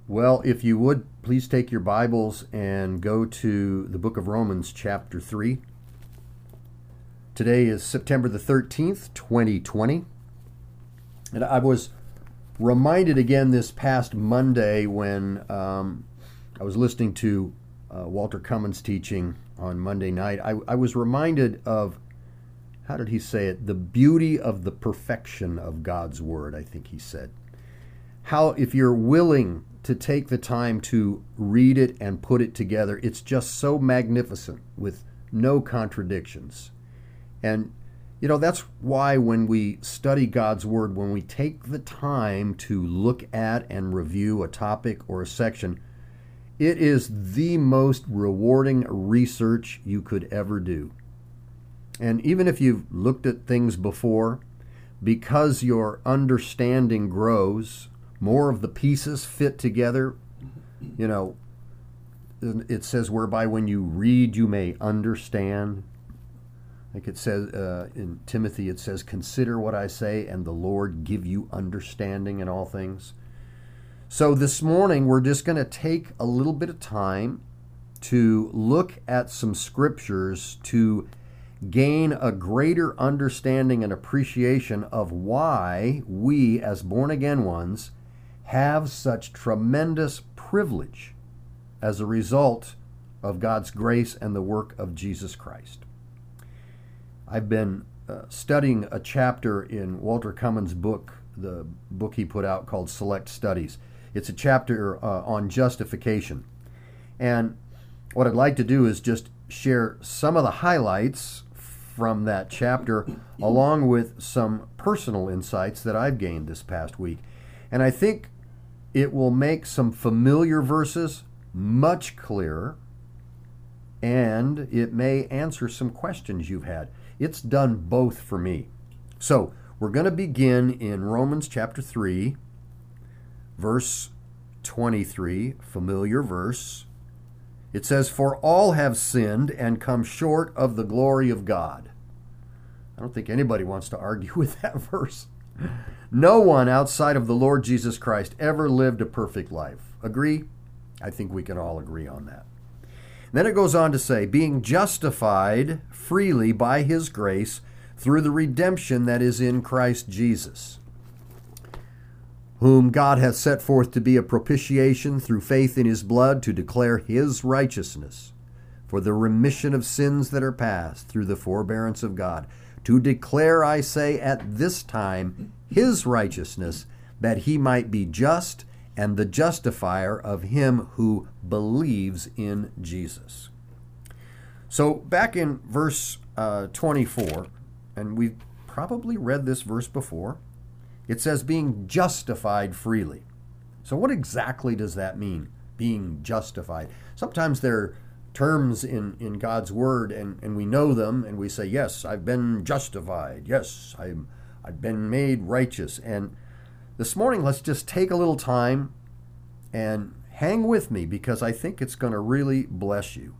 Well, if you would, please take your Bibles and go to the book of Romans, chapter 3. Today is September the 13th, 2020. And I was reminded again this past Monday when I was listening to Walter Cummins teaching on Monday night. I was reminded of, how did he say it? The beauty of the perfection of God's Word, I think he said. How, if you're willing to take the time to read it and put it together, it's just so magnificent with no contradictions. And, you know, that's why when we study God's Word, when we take the time to look at and review a topic or a section, it is the most rewarding research you could ever do. And even if you've looked at things before, because your understanding grows, more of the pieces fit together. You know, it says, whereby when you read, you may understand. Like it says in Timothy, it says, consider what I say, and the Lord give you understanding in all things. So this morning, we're just going to take a little bit of time to look at some scriptures to gain a greater understanding and appreciation of why we, as born-again ones, have such tremendous privilege as a result of God's grace and the work of Jesus Christ. I've been studying a chapter in Walter Cummins' book, the book he put out called Select Studies. It's a chapter on justification. And what I'd like to do is just share some of the highlights from that chapter along with some personal insights that I've gained this past week. And I think it will make some familiar verses much clearer, and it may answer some questions you've had. It's done both for me. So we're going to begin in Romans chapter 3, verse 23, familiar verse. It says, for all have sinned and come short of the glory of God. I don't think anybody wants to argue with that verse. No one outside of the Lord Jesus Christ ever lived a perfect life. Agree? I think we can all agree on that. Then it goes on to say, being justified freely by his grace through the redemption that is in Christ Jesus, whom God hath set forth to be a propitiation through faith in his blood, to declare his righteousness for the remission of sins that are past through the forbearance of God, to declare, I say, at this time his righteousness, that he might be just and the justifier of him who believes in Jesus. So back in verse 24, and we've probably read this verse before, it says being justified freely. So what exactly does that mean, being justified? Sometimes there are terms in God's Word, and we know them, and we say, yes, I've been justified. Yes, I've been made righteous. And this morning, let's just take a little time and hang with me, because I think it's going to really bless you.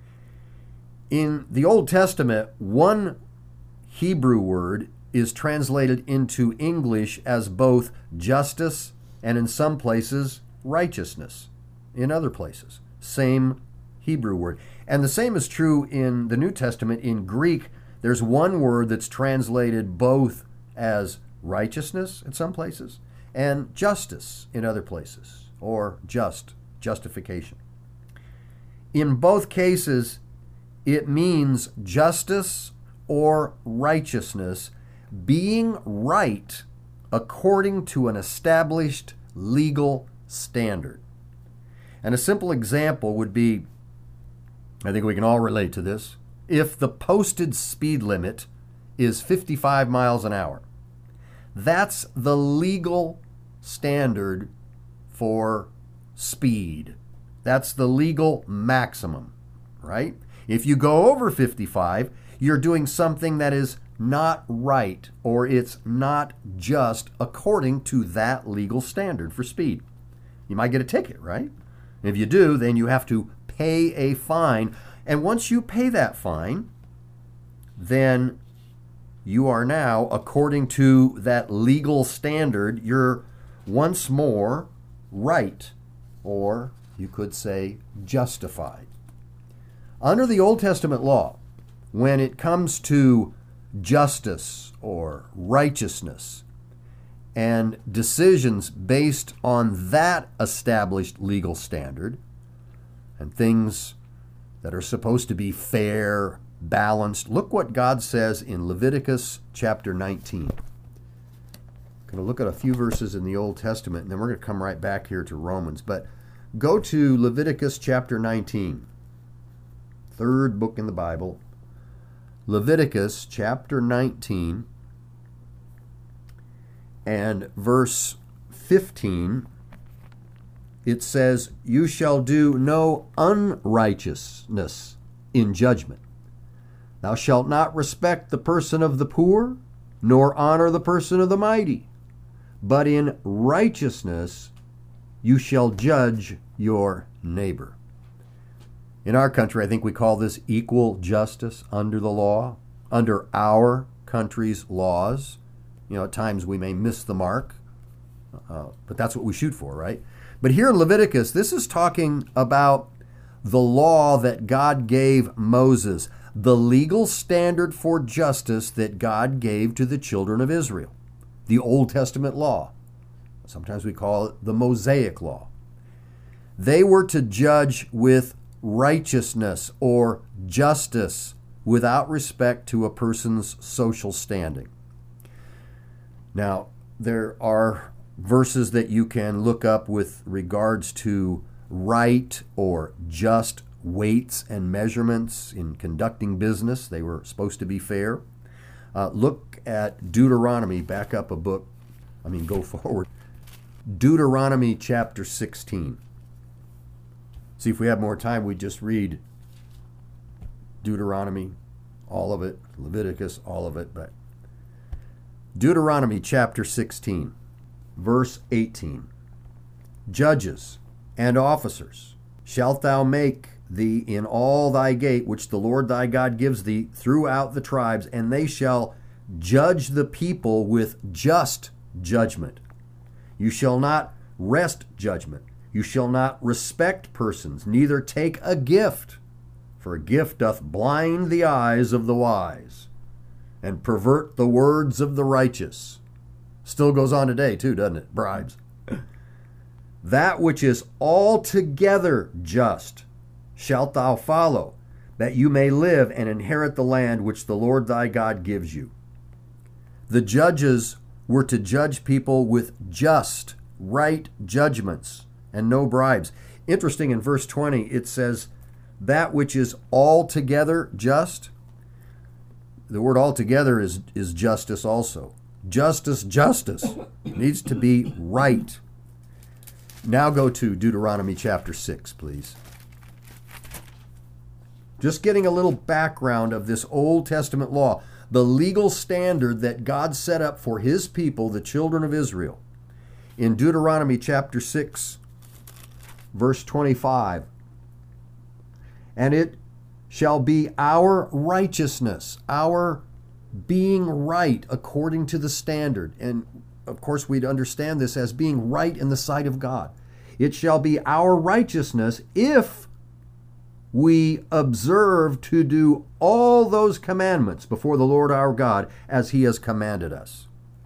In the Old Testament, one Hebrew word is translated into English as both justice and, in some places, righteousness. In other places, same Hebrew word. And the same is true in the New Testament. In Greek, there's one word that's translated both as righteousness in some places and justice in other places, or justification. In both cases, it means justice or righteousness, being right according to an established legal standard. And a simple example would be, I think we can all relate to this, if the posted speed limit is 55 miles an hour. That's the legal standard for speed. That's the legal maximum, right? If you go over 55, you're doing something that is not right, or it's not just according to that legal standard for speed. You might get a ticket, right? If you do, then you have to pay a fine. And once you pay that fine, then you are now, according to that legal standard, you're once more right. or you could say justified. Under the Old Testament law, when it comes to justice or righteousness and decisions based on that established legal standard and things that are supposed to be fair, balanced, look what God says in Leviticus chapter 19. I'm going to look at a few verses in the Old Testament, and then we're going to come right back here to Romans. But go to Leviticus chapter 19, third book in the Bible. Leviticus chapter 19 and verse 15. It says, "You shall do no unrighteousness in judgment. Thou shalt not respect the person of the poor, nor honor the person of the mighty. But in righteousness you shall judge your neighbor." In our country, I think we call this equal justice under the law, under our country's laws. You know, at times we may miss the mark, but that's what we shoot for, right? But here in Leviticus, this is talking about the law that God gave Moses, the legal standard for justice that God gave to the children of Israel. The Old Testament law. Sometimes we call it the Mosaic law. They were to judge with righteousness or justice without respect to a person's social standing. Now, there are verses that you can look up with regards to right or just weights and measurements in conducting business. They were supposed to be fair. Look at Deuteronomy, back up a book, go forward. Deuteronomy chapter 16. See, if we had more time, we'd just read Deuteronomy, all of it, Leviticus, all of it. But Deuteronomy chapter 16, verse 18. "Judges and officers shalt thou make thee in all thy gate, which the Lord thy God gives thee throughout the tribes, and they shall judge the people with just judgment. You shall not wrest judgment. You shall not respect persons, neither take a gift, for a gift doth blind the eyes of the wise, and pervert the words of the righteous." Still goes on today too, doesn't it? Bribes. "That which is altogether just shalt thou follow, that you may live and inherit the land which the Lord thy God gives you." The judges were to judge people with just, right judgments and no bribes. Interesting, in verse 20, it says, "that which is altogether just." The word altogether is justice also. Justice needs to be right. Now go to Deuteronomy chapter 6, please. Just getting a little background of this Old Testament law, the legal standard that God set up for his people, the children of Israel. In Deuteronomy chapter 6, verse 25, "And it shall be our righteousness," our being right according to the standard. And of course, we'd understand this as being right in the sight of God. "It shall be our righteousness if we observe to do all those commandments before the Lord our God as he has commanded us."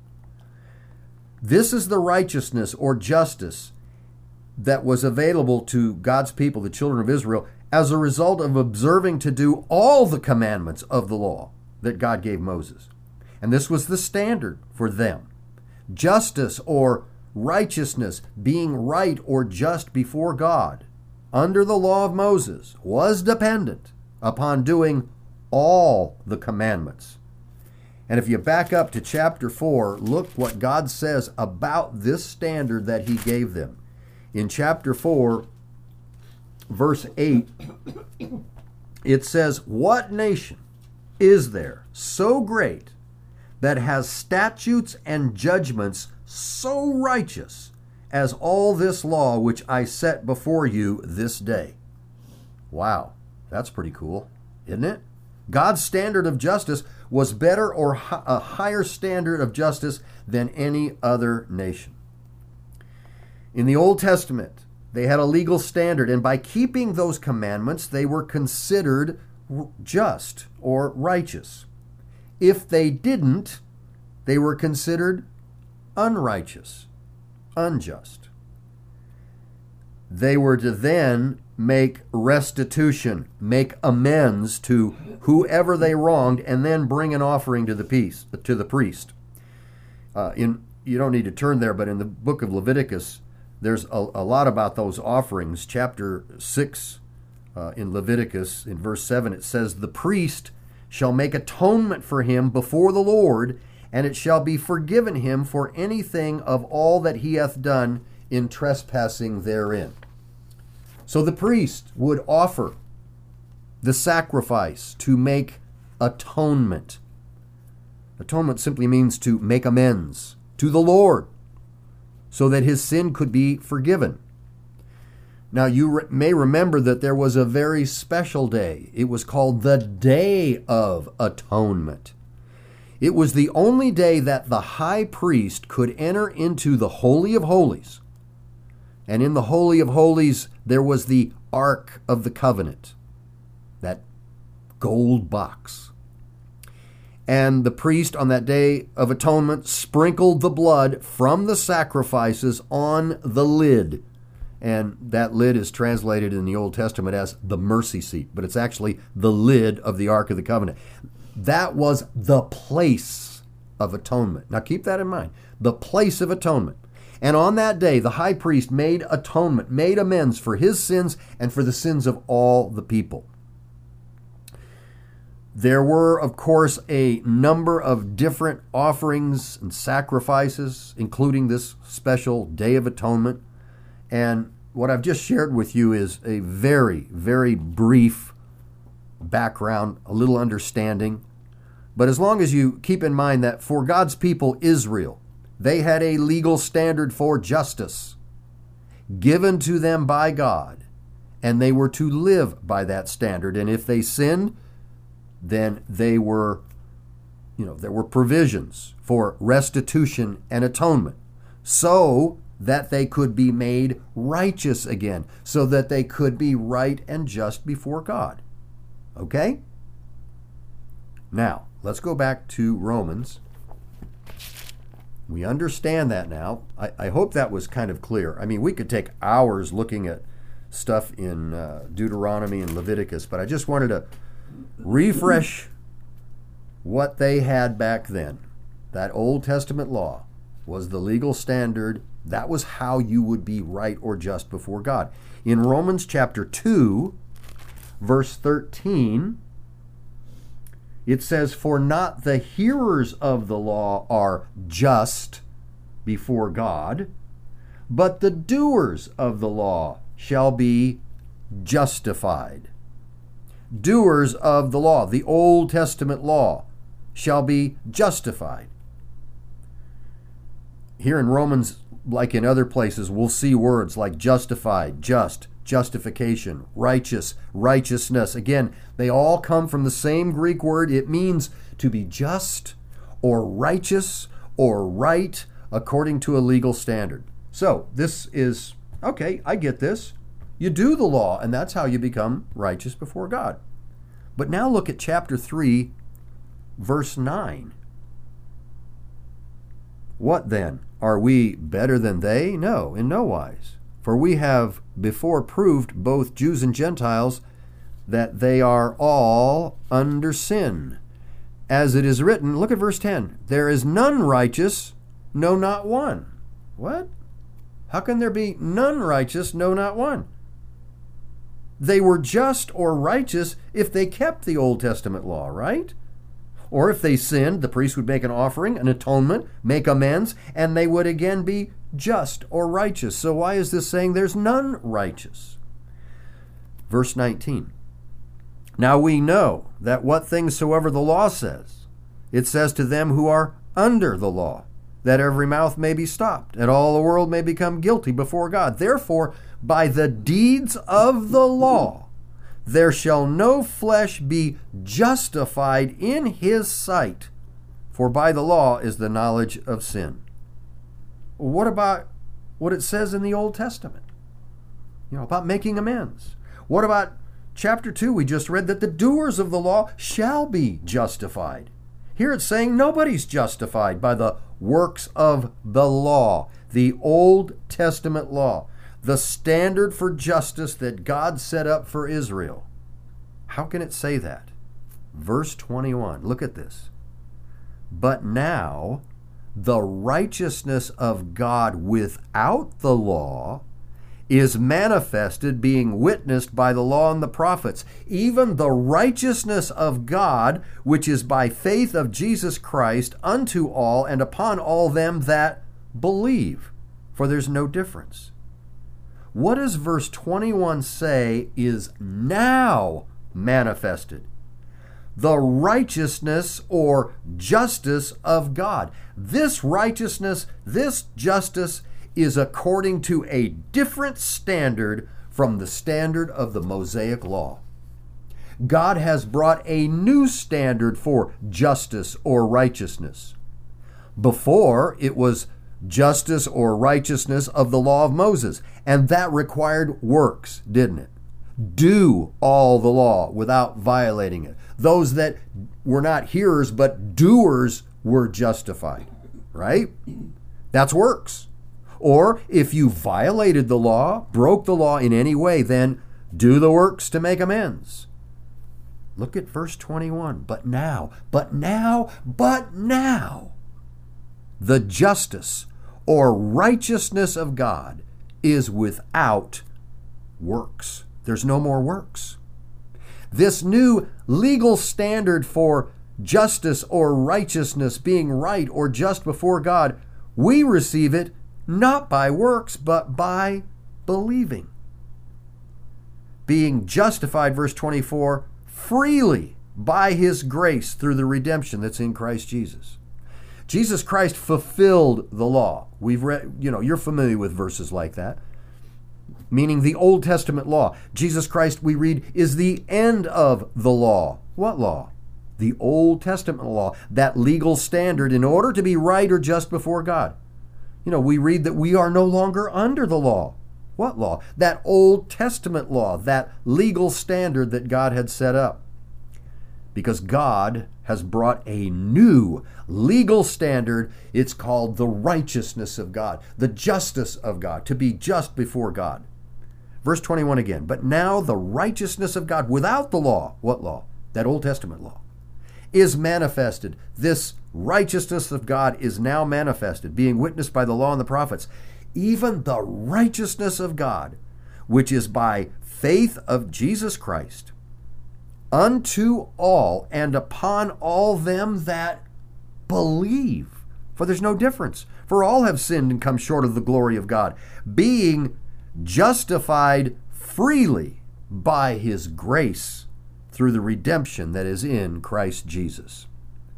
This is the righteousness or justice that was available to God's people, the children of Israel, as a result of observing to do all the commandments of the law that God gave Moses. And this was the standard for them. Justice or righteousness, being right or just before God, under the law of Moses, was dependent upon doing all the commandments. And if you back up to chapter 4, look what God says about this standard that he gave them. In chapter 4, verse 8, it says, "What nation is there so great that has statutes and judgments so righteous as all this law which I set before you this day?" Wow, that's pretty cool, isn't it? God's standard of justice was better or a higher standard of justice than any other nation. In the Old Testament, They had a legal standard, and by keeping those commandments, they were considered just or righteous. If they didn't, they were considered unrighteous, unjust. They were to then make restitution, make amends to whoever they wronged, and then bring an offering to the priest. You don't need to turn there, but in the book of Leviticus, there's a lot about those offerings. Chapter 6 in Leviticus, in verse 7, it says, "The priest shall make atonement for him before the Lord, and it shall be forgiven him for anything of all that he hath done in trespassing therein." So the priest would offer the sacrifice to make atonement. Atonement simply means to make amends to the Lord so that his sin could be forgiven. Now, you may remember that there was a very special day. It was called the Day of Atonement. It was the only day that the high priest could enter into the Holy of Holies. And in the Holy of Holies, there was the Ark of the Covenant, that gold box. And the priest on that Day of Atonement sprinkled the blood from the sacrifices on the lid. And that lid is translated in the Old Testament as the mercy seat, but it's actually the lid of the Ark of the Covenant. That was the place of atonement. Now keep that in mind, the place of atonement. And on that day, the high priest made atonement, made amends for his sins and for the sins of all the people. There were, of course, a number of different offerings and sacrifices, including this special Day of Atonement. And what I've just shared with you is a very, very brief background, a little understanding. But as long as you keep in mind that for God's people, Israel, they had a legal standard for justice given to them by God, and they were to live by that standard. And if they sinned, then there were provisions for restitution and atonement so that they could be made righteous again, so that they could be right and just before God. Okay? Now, let's go back to Romans. We understand that now. I hope that was kind of clear. I mean, we could take hours looking at stuff in Deuteronomy and Leviticus, but I just wanted to refresh what they had back then. That Old Testament law was the legal standard. That was how you would be right or just before God. In Romans chapter 2, verse 13, it says, "For not the hearers of the law are just before God, but the doers of the law shall be justified." Doers of the law, the Old Testament law, shall be justified. Here in Romans, like in other places, we'll see words like justified, just, justification, righteous, righteousness. Again, they all come from the same Greek word. It means to be just or righteous or right according to a legal standard. So this is, okay, I get this. You do the law, and that's how you become righteous before God. But now look at chapter 3, verse 9. What then? Are we better than they? No, in no wise. For we have before proved, both Jews and Gentiles, that they are all under sin. As it is written, look at verse 10, "There is none righteous, no, not one." What? How can there be none righteous, no, not one? They were just or righteous if they kept the Old Testament law, right? Or if they sinned, the priest would make an offering, an atonement, make amends, and they would again be just or righteous. So why is this saying there's none righteous? Verse 19. "Now we know that what things soever the law says, it says to them who are under the law, that every mouth may be stopped, and all the world may become guilty before God. Therefore, by the deeds of the law, there shall no flesh be justified in his sight, for by the law is the knowledge of sin." What about what it says in the Old Testament? about making amends. What about chapter 2? We just read that the doers of the law shall be justified. Here it's saying nobody's justified by the works of the law, the Old Testament law, the standard for justice that God set up for Israel. How can it say that? Verse 21, look at this. But now the righteousness of God without the law is manifested, being witnessed by the law and the prophets, even the righteousness of God, which is by faith of Jesus Christ unto all and upon all them that believe. For there's no difference. What does verse 21 say is now manifested? The righteousness or justice of God. This righteousness, this justice is according to a different standard from the standard of the Mosaic law. God has brought a new standard for justice or righteousness. Before, it was justice or righteousness of the law of Moses, and that required works, didn't it? Do all the law without violating it. Those that were not hearers but doers were justified, right? That's works. Or if you violated the law, broke the law in any way, then do the works to make amends. Look at verse 21. But now, the justice or righteousness of God is without works. There's no more works. This new legal standard for justice or righteousness, being right or just before God, we receive it not by works, but by believing. Being justified, verse 24, freely by His grace through the redemption that's in Christ Jesus. Jesus Christ fulfilled the law. We've read, you're familiar with verses like that. Meaning the Old Testament law. Jesus Christ, we read, is the end of the law. What law? The Old Testament law, that legal standard in order to be right or just before God. We read that we are no longer under the law. What law? That Old Testament law, that legal standard that God had set up. Because God has brought a new legal standard. It's called the righteousness of God, the justice of God, to be just before God. Verse 21 again. But now the righteousness of God without the law. What law? That Old Testament law. Is manifested. This righteousness of God is now manifested, being witnessed by the law and the prophets. Even the righteousness of God, which is by faith of Jesus Christ, unto all and upon all them that believe. For there's no difference. For all have sinned and come short of the glory of God, being justified freely by His grace through the redemption that is in Christ Jesus.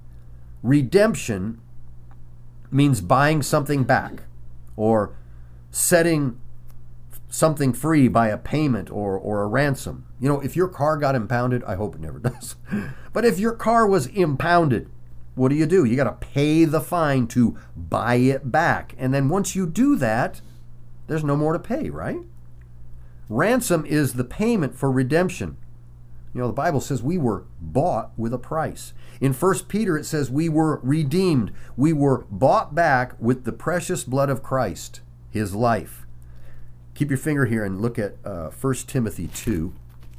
Redemption means buying something back or setting something free by a payment or a ransom. If your car got impounded, I hope it never does, but if your car was impounded, what do? You got to pay the fine to buy it back. And then once you do that, there's no more to pay, right? Ransom is the payment for redemption. The Bible says we were bought with a price. In 1 Peter, it says we were redeemed. We were bought back with the precious blood of Christ, His life. Keep your finger here and look at 1 Timothy 2.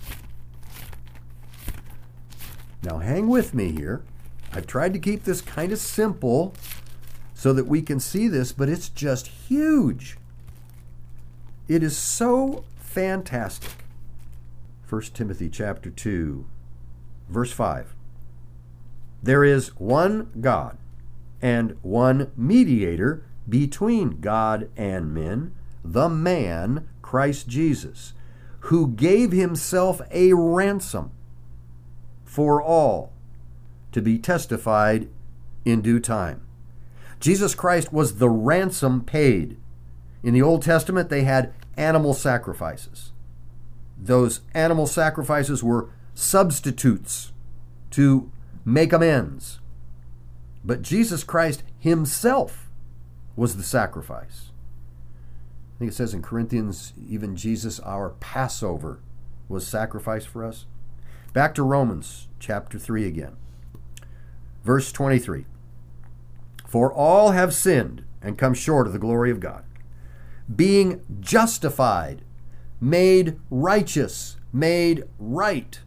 Now hang with me here. I've tried to keep this kind of simple so that we can see this, but it's just huge. It is so fantastic. 1 Timothy chapter 2, verse 5. There is one God and one mediator between God and men, the man Christ Jesus, who gave Himself a ransom for all, to be testified in due time. Jesus Christ was the ransom paid. In the Old Testament, they had animal sacrifices. Those animal sacrifices were substitutes to make amends. But Jesus Christ Himself was the sacrifice. I think it says in Corinthians, even Jesus, our Passover, was sacrificed for us. Back to Romans chapter 3 again. Verse 23. For all have sinned and come short of the glory of God, being justified, made righteous, made right,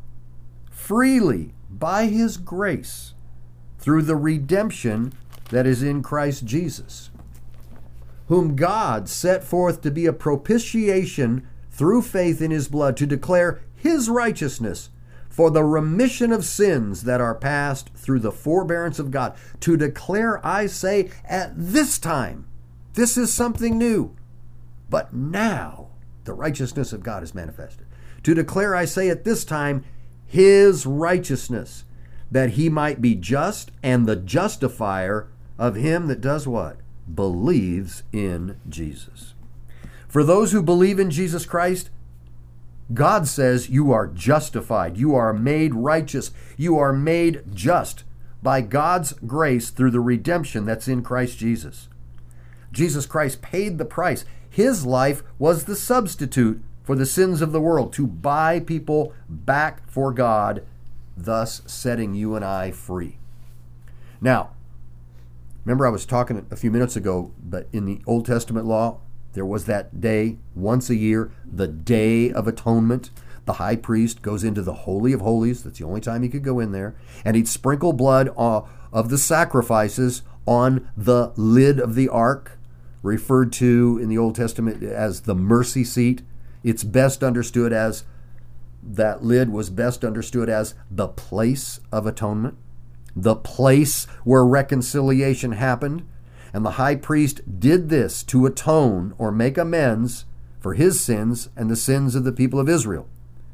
freely by his grace, through the redemption that is in Christ Jesus, whom God set forth to be a propitiation through faith in his blood, to declare his righteousness for the remission of sins that are past through the forbearance of God. To declare, I say, at this time, this is something new, but now the righteousness of God is manifested. To declare, I say, at this time, his righteousness, that he might be just and the justifier of him that does what? Believes in Jesus. For those who believe in Jesus Christ, God says you are justified, you are made righteous, you are made just by God's grace through the redemption that's in Christ Jesus. Jesus Christ paid the price. His life was the substitute for the sins of the world to buy people back for God, thus setting you and I free. Now, remember I was talking a few minutes ago, but in the Old Testament law, there was that day, once a year, the Day of Atonement. The high priest goes into the Holy of Holies. That's the only time he could go in there. And he'd sprinkle blood of the sacrifices on the lid of the ark, referred to in the Old Testament as the mercy seat. It's best understood as, that lid was best understood as the place of atonement, the place where reconciliation happened. And the high priest did this to atone or make amends for his sins and the sins of the people of Israel.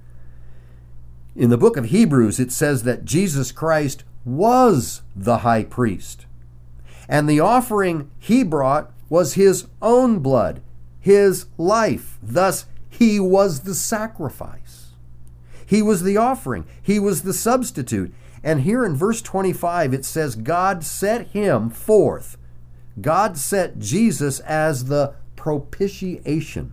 In the book of Hebrews, it says that Jesus Christ was the high priest. And the offering he brought was his own blood, his life. Thus, he was the sacrifice. He was the offering. He was the substitute. And here in verse 25, it says, God set him forth. God set Jesus as the propitiation.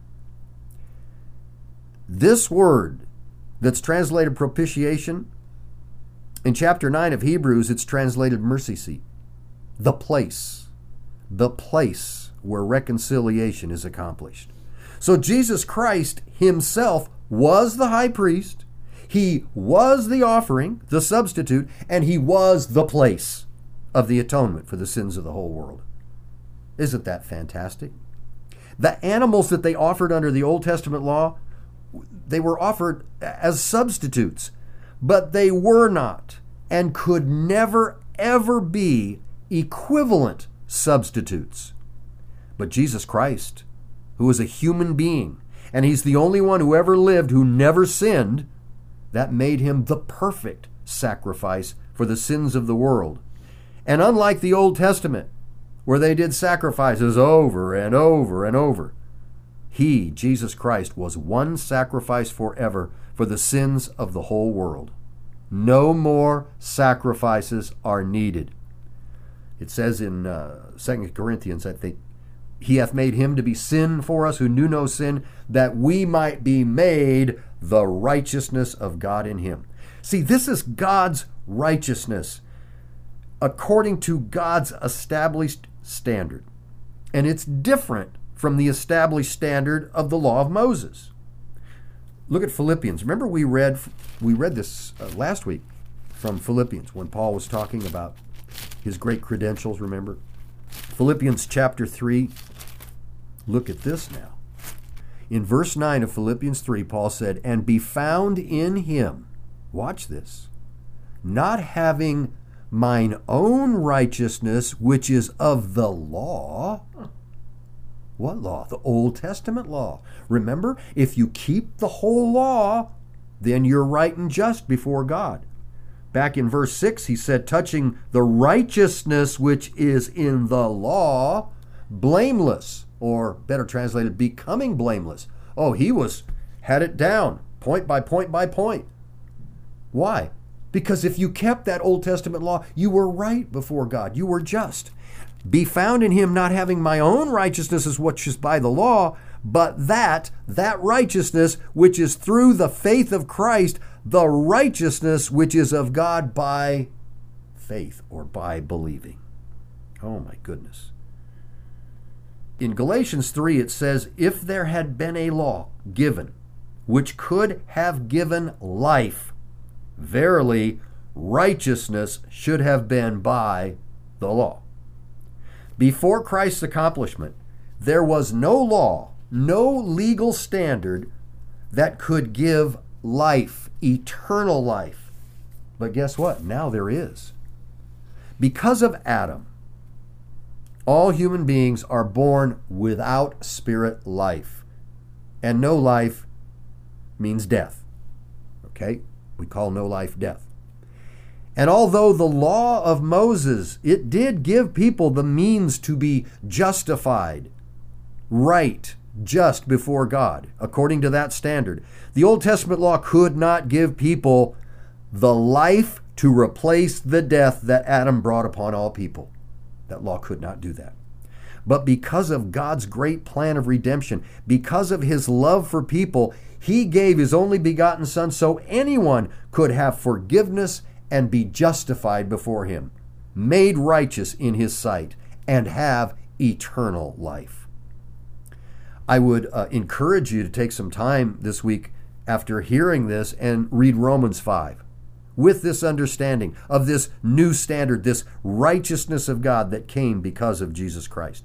This word that's translated propitiation, in chapter 9 of Hebrews, it's translated mercy seat. The place where reconciliation is accomplished. So Jesus Christ himself was the high priest. He was the offering, the substitute, and he was the place of the atonement for the sins of the whole world. Isn't that fantastic? The animals that they offered under the Old Testament law, they were offered as substitutes, but they were not and could never, ever be equivalent substitutes. But Jesus Christ, who is a human being, and he's the only one who ever lived who never sinned, that made him the perfect sacrifice for the sins of the world. And unlike the Old Testament, where they did sacrifices over and over and over, he, Jesus Christ, was one sacrifice forever for the sins of the whole world. No more sacrifices are needed. It says in 2 Corinthians, I think, he hath made him to be sin for us who knew no sin, that we might be made the righteousness of God in him. See, this is God's righteousness according to God's established standard. And it's different from the established standard of the law of Moses. Look at Philippians. Remember we read this last week from Philippians when Paul was talking about his great credentials, remember? Philippians chapter 3. Look at this now. In verse 9 of Philippians 3, Paul said, and be found in him, watch this, not having mine own righteousness, which is of the law. What law? The Old Testament law. Remember, if you keep the whole law, then you're right and just before God. Back in verse 6, he said, touching the righteousness which is in the law, blameless, or better translated, becoming blameless. Oh, he had it down, point by point by point. Why? Because if you kept that Old Testament law, you were right before God. You were just. be found in him, not having my own righteousness as which is by the law, but that righteousness which is through the faith of Christ, the righteousness which is of God by faith or by believing. Oh my goodness. In Galatians 3, it says, if there had been a law given, which could have given life, verily, righteousness should have been by the law. Before Christ's accomplishment, there was no law, no legal standard that could give life, eternal life. But guess what? Now there is. Because of Adam, all human beings are born without spirit life. And no life means death. Okay? We call no life death. And although the law of Moses, it did give people the means to be justified, right, just before God, according to that standard, the Old Testament law could not give people the life to replace the death that Adam brought upon all people. That law could not do that. But because of God's great plan of redemption, because of his love for people, he gave his only begotten Son so anyone could have forgiveness and be justified before him, made righteous in his sight, and have eternal life. I would encourage you to take some time this week after hearing this and read Romans 5 with this understanding of this new standard, this righteousness of God that came because of Jesus Christ.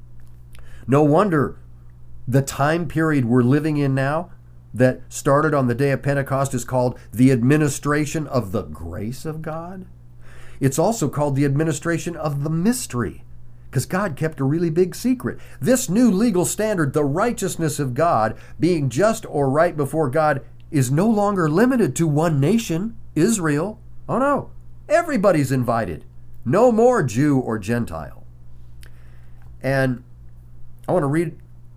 No wonder the time period we're living in now that started on the day of Pentecost is called the administration of the grace of God. It's also called the administration of the mystery, because God kept a really big secret. This new legal standard, the righteousness of God, being just or right before God, is no longer limited to one nation, Israel. Oh no, everybody's invited. No more Jew or Gentile. And I want to read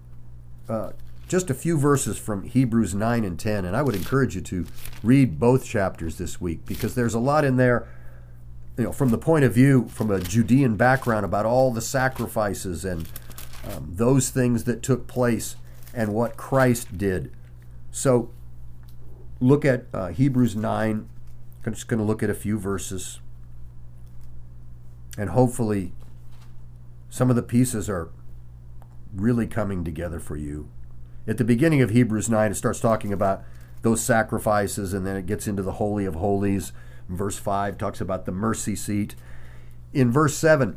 just a few verses from Hebrews 9 and 10, and I would encourage you to read both chapters this week, because there's a lot in there, from the point of view, from a Judean background, about all the sacrifices and those things that took place and what Christ did. So look at Hebrews 9. I'm just going to look at a few verses, and hopefully some of the pieces are really coming together for you. At the beginning of Hebrews 9, it starts talking about those sacrifices, and then it gets into the Holy of Holies. Verse 5 talks about the mercy seat. In verse 7,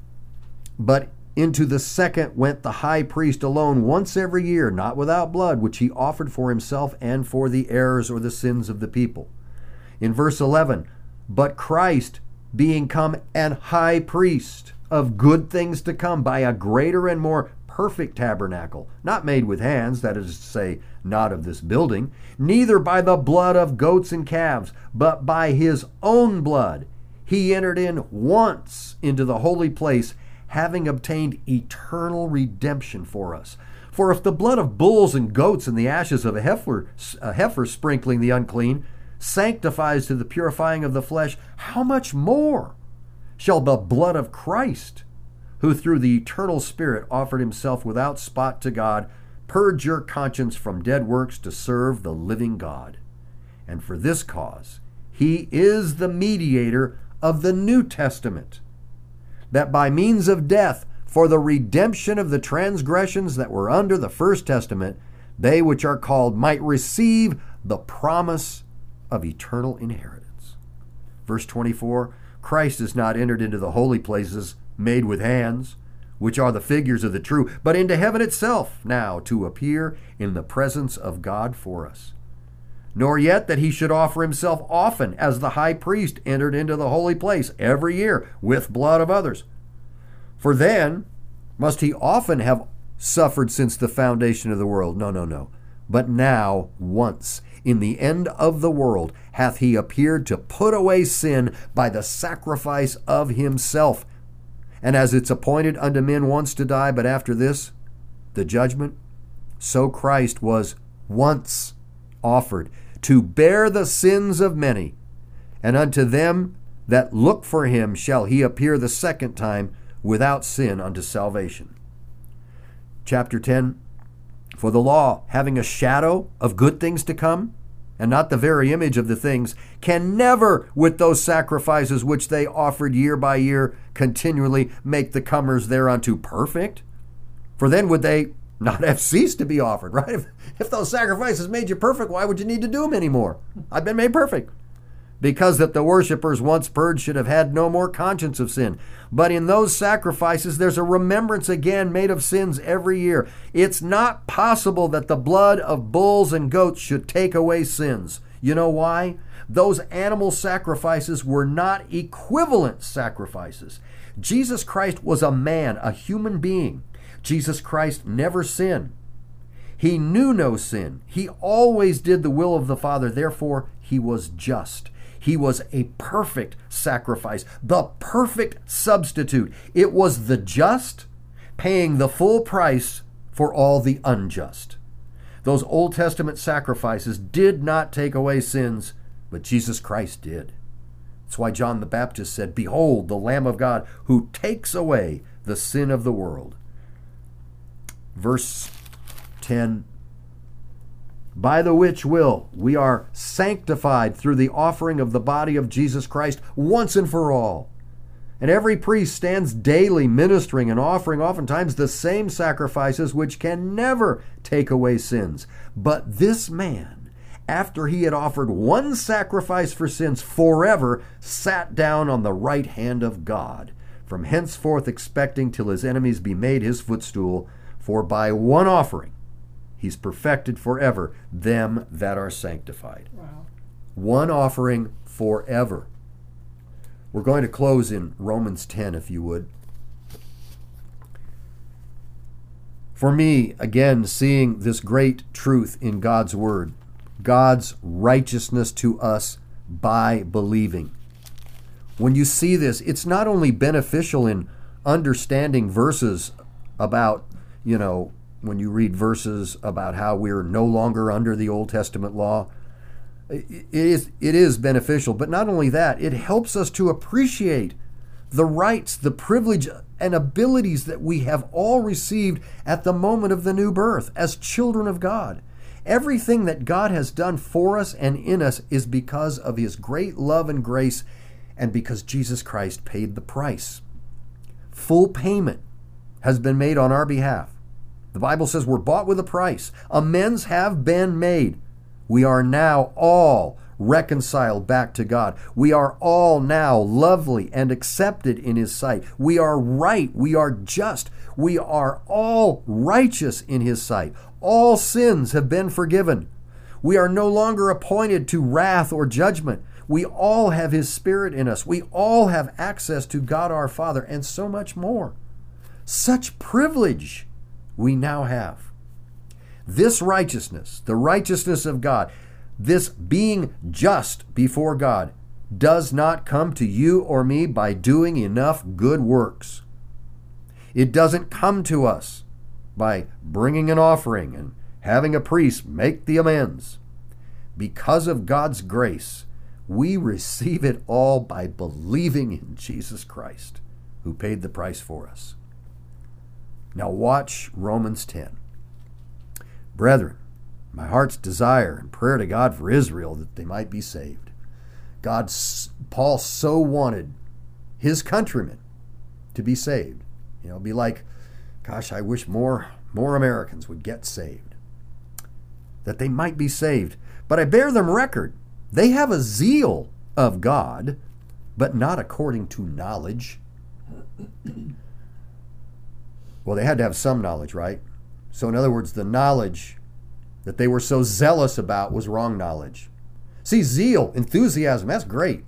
but into the second went the high priest alone once every year, not without blood, which he offered for himself and for the errors or the sins of the people. In verse 11, but Christ, being come an high priest of good things to come by a greater and more perfect tabernacle, not made with hands, that is to say, not of this building, neither by the blood of goats and calves, but by his own blood, he entered in once into the holy place, having obtained eternal redemption for us. For if the blood of bulls and goats and the ashes of a heifer sprinkling the unclean sanctifies to the purifying of the flesh, how much more shall the blood of Christ, who through the eternal Spirit offered himself without spot to God, purge your conscience from dead works to serve the living God? And for this cause, he is the mediator of the New Testament, that by means of death, for the redemption of the transgressions that were under the first testament, they which are called might receive the promise of eternal inheritance. Verse 24, Christ is not entered into the holy places made with hands, which are the figures of the true, but into heaven itself now to appear in the presence of God for us. Nor yet that he should offer himself often, as the high priest entered into the holy place every year with blood of others. For then must he often have suffered since the foundation of the world. No. But now once, in the end of the world, hath he appeared to put away sin by the sacrifice of himself. And as it's appointed unto men once to die, but after this, the judgment, so Christ was once offered to bear the sins of many. And unto them that look for him shall he appear the second time without sin unto salvation. Chapter 10, for the law, having a shadow of good things to come, and not the very image of the things, can never, with those sacrifices which they offered year by year, continually make the comers thereunto perfect. For then would they not have ceased to be offered, right? If those sacrifices made you perfect, why would you need to do them anymore? I've been made perfect. Because that the worshipers once purged should have had no more conscience of sin. But in those sacrifices, there's a remembrance again made of sins every year. It's not possible that the blood of bulls and goats should take away sins. You know why? Those animal sacrifices were not equivalent sacrifices. Jesus Christ was a man, a human being. Jesus Christ never sinned. He knew no sin. He always did the will of the Father. Therefore, he was just. He was a perfect sacrifice, the perfect substitute. It was the just paying the full price for all the unjust. Those Old Testament sacrifices did not take away sins, but Jesus Christ did. That's why John the Baptist said, "Behold, the Lamb of God who takes away the sin of the world." Verse 10, by the which will we are sanctified through the offering of the body of Jesus Christ once and for all. And every priest stands daily ministering and offering oftentimes the same sacrifices which can never take away sins. But this man, after he had offered one sacrifice for sins forever, sat down on the right hand of God, from henceforth expecting till his enemies be made his footstool. For by one offering he's perfected forever them that are sanctified. Wow. One offering forever. We're going to close in Romans 10, if you would. For me, again, seeing this great truth in God's Word, God's righteousness to us by believing. When you see this, it's not only beneficial in understanding verses about, when you read verses about how we're no longer under the Old Testament law, it is beneficial. But not only that, it helps us to appreciate the rights, the privilege, and abilities that we have all received at the moment of the new birth as children of God. Everything that God has done for us and in us is because of His great love and grace and because Jesus Christ paid the price. Full payment has been made on our behalf. The Bible says we're bought with a price. Amends have been made. We are now all reconciled back to God. We are all now lovely and accepted in His sight. We are right. We are just. We are all righteous in His sight. All sins have been forgiven. We are no longer appointed to wrath or judgment. We all have His Spirit in us. We all have access to God our Father and so much more. Such privilege we now have. This righteousness, the righteousness of God, this being just before God, does not come to you or me by doing enough good works. It doesn't come to us by bringing an offering and having a priest make the amends. Because of God's grace, we receive it all by believing in Jesus Christ, who paid the price for us. Now watch Romans 10. Brethren, my heart's desire and prayer to God for Israel that they might be saved. Paul so wanted his countrymen to be saved. It'd be like, gosh, I wish more Americans would get saved, that they might be saved. But I bear them record. They have a zeal of God, but not according to knowledge. Well, they had to have some knowledge, right? So in other words, the knowledge that they were so zealous about was wrong knowledge. See, zeal, enthusiasm, that's great.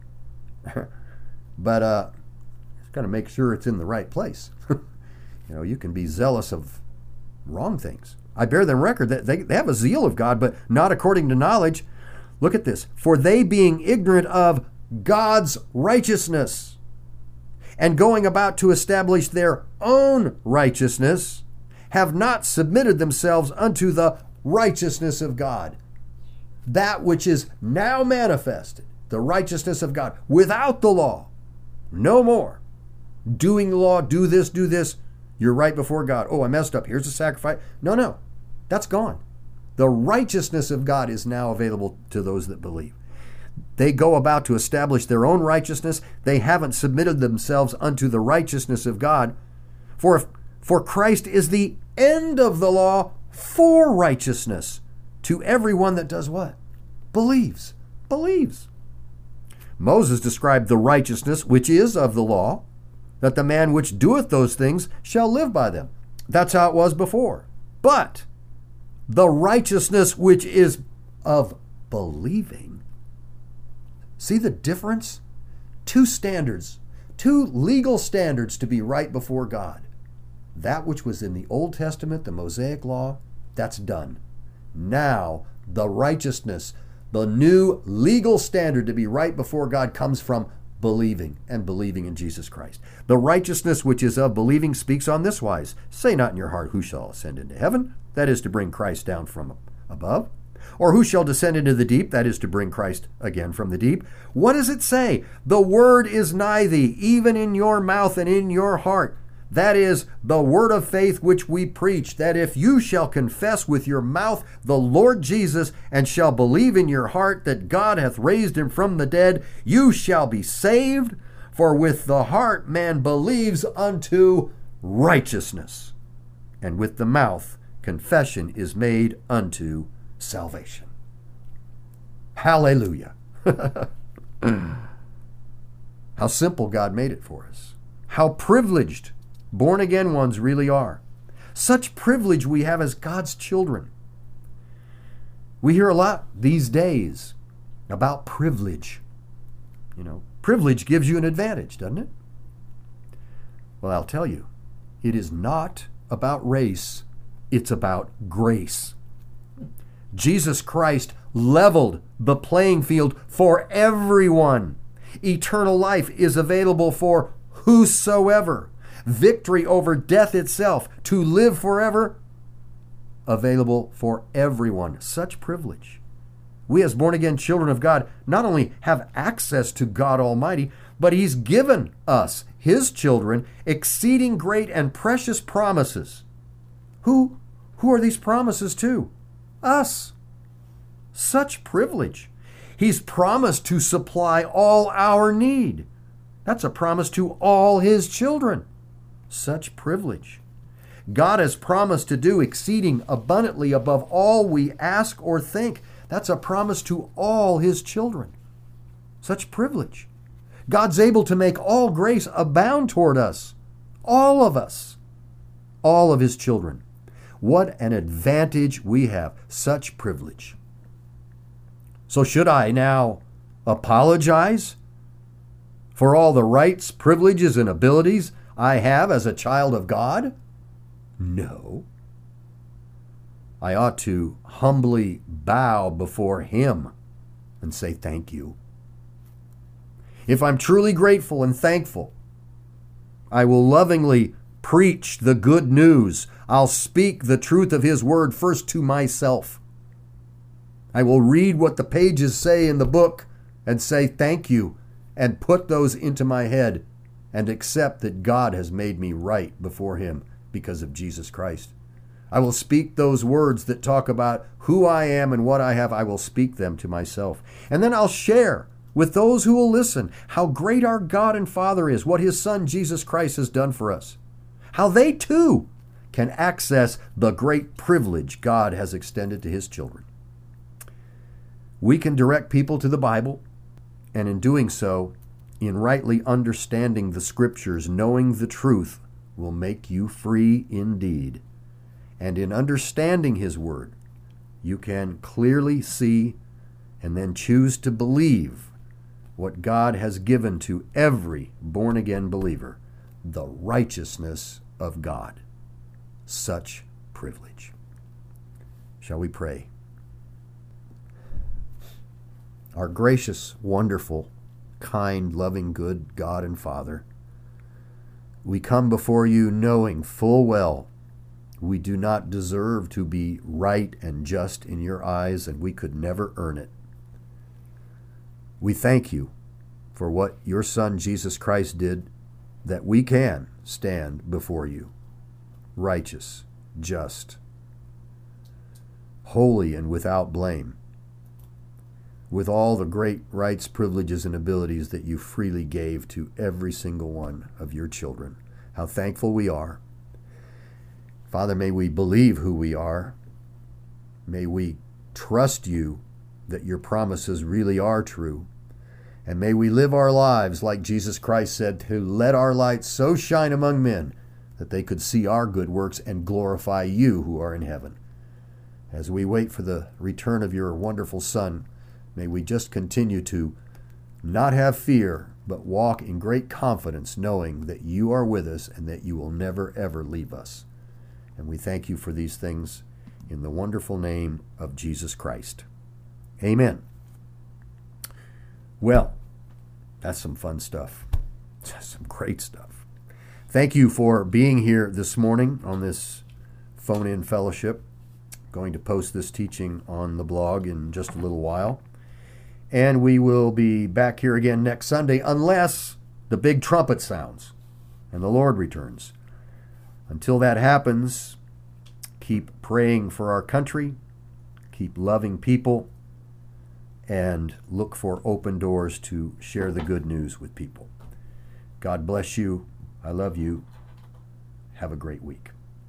But it's got to make sure it's in the right place. You can be zealous of wrong things. I bear them record that they have a zeal of God, but not according to knowledge. Look at this. For they being ignorant of God's righteousness and going about to establish their own righteousness, have not submitted themselves unto the righteousness of God. That which is now manifested, the righteousness of God, without the law, no more. doing the law, do this, you're right before God. Oh, I messed up. Here's a sacrifice. No, that's gone. The righteousness of God is now available to those that believe. They go about to establish their own righteousness. They haven't submitted themselves unto the righteousness of God. For Christ is the end of the law for righteousness to everyone that does what? Believes. Moses described the righteousness which is of the law, that the man which doeth those things shall live by them. That's how it was before. But the righteousness which is of believing. See the difference? Two standards, two legal standards to be right before God. That which was in the Old Testament, the Mosaic Law, that's done. Now, the righteousness, the new legal standard to be right before God comes from believing and believing in Jesus Christ. The righteousness which is of believing speaks on this wise. Say not in your heart, who shall ascend into heaven? That is to bring Christ down from above. Or who shall descend into the deep? That is to bring Christ again from the deep. What does it say? The word is nigh thee, even in your mouth and in your heart. That is the word of faith which we preach, that if you shall confess with your mouth the Lord Jesus, and shall believe in your heart that God hath raised him from the dead, you shall be saved. For with the heart man believes unto righteousness, and with the mouth confession is made unto salvation. Hallelujah. How simple God made it for us. How privileged born-again ones really are. Such privilege we have as God's children. We hear a lot these days about privilege. Privilege gives you an advantage, doesn't it? Well, I'll tell you, it is not about race, it's about grace. Jesus Christ leveled the playing field for everyone. Eternal life is available for whosoever. Victory over death itself, to live forever, available for everyone. Such privilege. We as born-again children of God not only have access to God Almighty, but he's given us, his children, exceeding great and precious promises. Who are these promises to? Us. Such privilege. He's promised to supply all our need. That's a promise to all his children. Such privilege. God has promised to do exceeding abundantly above all we ask or think. That's a promise to all his children. Such privilege. God's able to make all grace abound toward us. All of us. All of his children. What an advantage we have. Such privilege. So should I now apologize for all the rights, privileges, and abilities I have as a child of God? No. I ought to humbly bow before him and say thank you. If I'm truly grateful and thankful, I will lovingly preach the good news. I'll speak the truth of his word first to myself. I will read what the pages say in the book and say thank you and put those into my head and accept that God has made me right before him because of Jesus Christ. I will speak those words that talk about who I am and what I have. I will speak them to myself. And then I'll share with those who will listen how great our God and Father is, what his Son Jesus Christ has done for us, how they too can access the great privilege God has extended to his children. We can direct people to the Bible, and in doing so, in rightly understanding the Scriptures, knowing the truth will make you free indeed. And in understanding his word, you can clearly see and then choose to believe what God has given to every born-again believer, the righteousness of God. Such privilege. Shall we pray? Our gracious, wonderful, kind, loving, good God and Father, we come before you knowing full well we do not deserve to be right and just in your eyes, and we could never earn it. We thank you for what your Son Jesus Christ did that we can stand before you, righteous, just, holy, and without blame, with all the great rights, privileges, and abilities that you freely gave to every single one of your children. How thankful we are. Father, may we believe who we are. May we trust you that your promises really are true. And may we live our lives like Jesus Christ said, to let our light so shine among men that they could see our good works and glorify you who are in heaven. As we wait for the return of your wonderful Son, may we just continue to not have fear, but walk in great confidence, knowing that you are with us and that you will never, ever leave us. And we thank you for these things in the wonderful name of Jesus Christ. Amen. Well, that's some fun stuff. That's some great stuff. Thank you for being here this morning on this phone-in fellowship. I'm going to post this teaching on the blog in just a little while. And we will be back here again next Sunday, unless the big trumpet sounds and the Lord returns. Until that happens, keep praying for our country, keep loving people, and look for open doors to share the good news with people. God bless you. I love you. Have a great week.